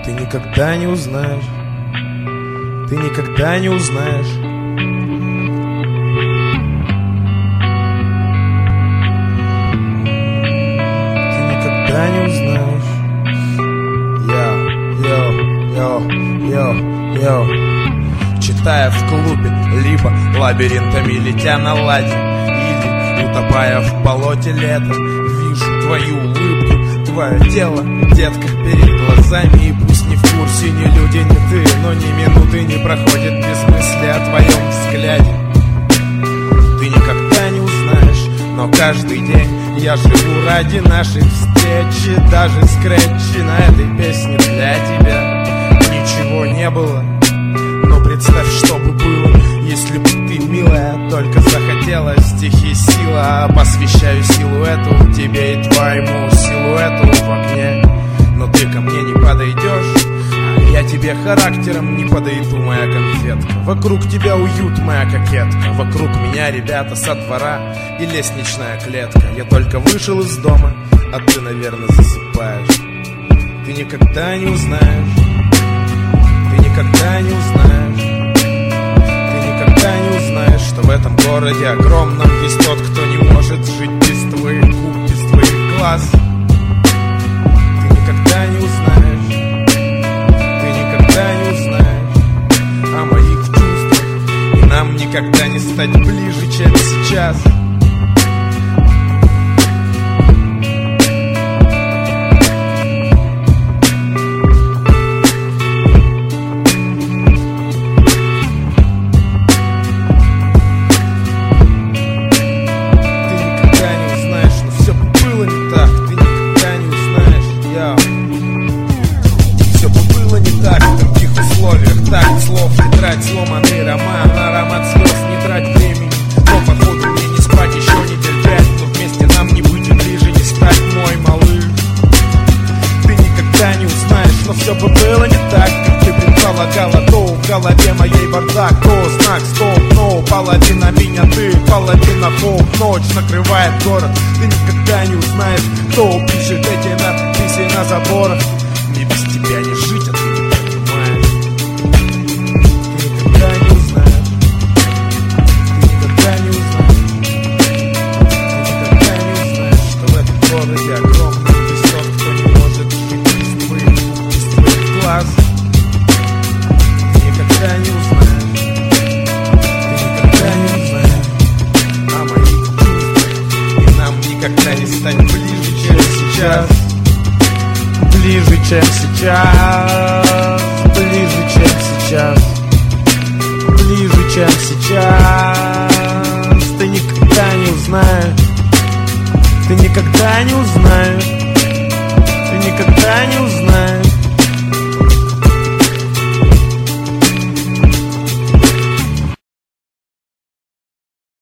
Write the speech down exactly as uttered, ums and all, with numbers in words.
Ты никогда не узнаешь, ты никогда не узнаешь. Ты никогда не узнаешь. Йо, йо, йо, йо. Читая в клубе, либо лабиринтами летя на ладе, или утопая в болоте лета, вижу твою улыбку, твое тело, детка, перед глазами. И пусть не в курсе ни люди, ни ты, но ни минуты не проходит без мысли о твоем взгляде. Ты никогда не узнаешь, но каждый день я живу ради нашей встречи. Даже скретчи на этой песне для тебя. Ничего не было, но представь, что бы было, если бы ты, милая, только захотела. Стихи сила, посвящаю силуэту тебе и твоему силуэту в огне. Но ты ко мне не подойдешь, а я тебе характером не подойду, моя конфетка. Вокруг тебя уют, моя кокетка. Вокруг меня ребята со двора и лестничная клетка. Я только вышел из дома, а ты, наверное, засыпаешь. Ты никогда не узнаешь, ты никогда не узнаешь, ты никогда не узнаешь, что в этом городе огромном есть тот, кто не может жить без твоих губ, без твоих глаз. Ты никогда не узнаешь, ты никогда не узнаешь о моих чувствах, и нам никогда не стать ближе, чем сейчас. Сломанный роман, аромат слез, не трать времени. Но походу мне не спать, еще не терпять. Но вместе нам не быть и ближе не стать, мой малыш. Ты никогда не узнаешь, но все бы было не так, как ты предполагала. То в голове моей бардак, то знак стоп, но половина меня ты, половина хоп. Ночь накрывает город, ты никогда не узнаешь, кто пишет эти надписи на заборах. Мне без тебя не жить, а ты не понимаешь. Ближе, чем сейчас, ближе, чем сейчас, ближе, чем сейчас. Ты никогда не узнаешь, ты никогда не узнаешь.